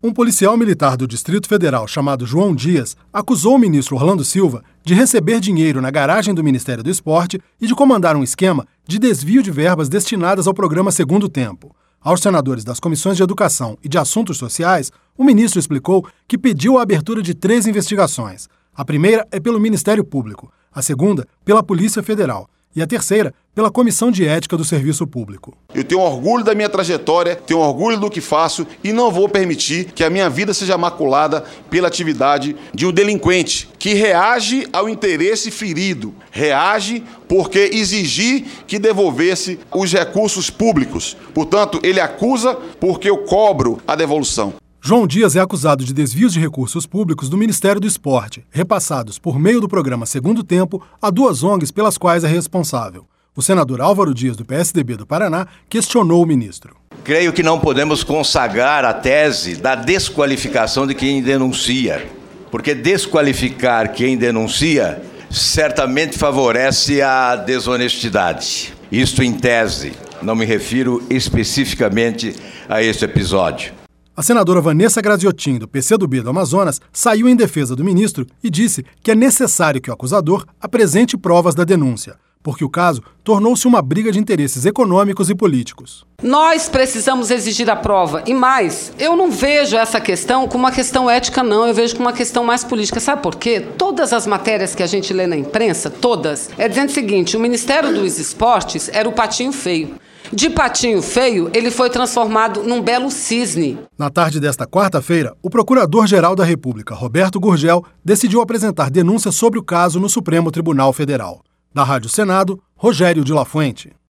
Um policial militar do Distrito Federal chamado João Dias acusou o ministro Orlando Silva de receber dinheiro na garagem do Ministério do Esporte e de comandar um esquema de desvio de verbas destinadas ao programa Segundo Tempo. Aos senadores das Comissões de Educação e de Assuntos Sociais, o ministro explicou que pediu a abertura de 3 investigações. A primeira é pelo Ministério Público, a segunda pela Polícia Federal e a terceira pela Comissão de Ética do Serviço Público. Eu tenho orgulho da minha trajetória, tenho orgulho do que faço e não vou permitir que a minha vida seja maculada pela atividade de um delinquente que reage ao interesse ferido, reage porque exigi que devolvesse os recursos públicos. Portanto, ele acusa porque eu cobro a devolução. João Dias é acusado de desvios de recursos públicos do Ministério do Esporte, repassados por meio do programa Segundo Tempo a 2 ONGs pelas quais é responsável. O senador Álvaro Dias, do PSDB do Paraná, questionou o ministro. Creio que não podemos consagrar a tese da desqualificação de quem denuncia, porque desqualificar quem denuncia certamente favorece a desonestidade. Isto em tese, não me refiro especificamente a este episódio. A senadora Vanessa Graziotin, do PCdoB do Amazonas, saiu em defesa do ministro e disse que é necessário que o acusador apresente provas da denúncia, porque o caso tornou-se uma briga de interesses econômicos e políticos. Nós precisamos exigir a prova. E mais, eu não vejo essa questão como uma questão ética, não. Eu vejo como uma questão mais política. Sabe por quê? Todas as matérias que a gente lê na imprensa, todas, é dizendo o seguinte: o Ministério dos Esportes era o patinho feio. De patinho feio, ele foi transformado num belo cisne. Na tarde desta quarta-feira, o Procurador-Geral da República, Roberto Gurgel, decidiu apresentar denúncia sobre o caso no Supremo Tribunal Federal. Da Rádio Senado, Rogério de La Fuente.